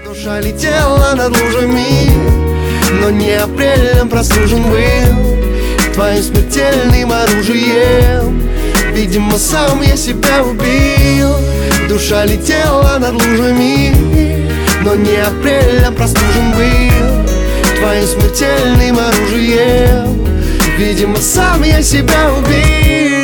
Душа летела над лужами, но не апрелем простужен был твоим смертельным оружием. Видимо, сам я себя убил. Душа летела над лужами, но не апрелем простужен был твоим смертельным оружием. Видимо, сам я себя убил.